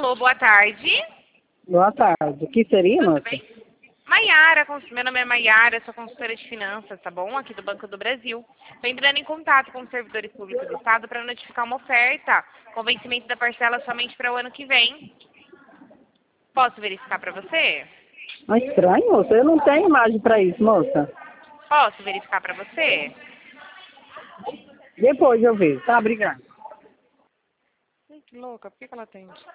Alô, boa tarde. Boa tarde. O que seria, Tudo moça? bem? Maiara, meu nome é Maiara, sou consultora de finanças, tá bom? Aqui do Banco do Brasil. Estou entrando em contato com os servidores públicos do Estado para notificar uma oferta com vencimento da parcela somente para o ano que vem. Posso verificar para você? Mas estranho, moça. Eu não tenho imagem para isso, moça. Posso verificar para você? Depois eu vejo. Tá, obrigada. Que louca, por que ela atende?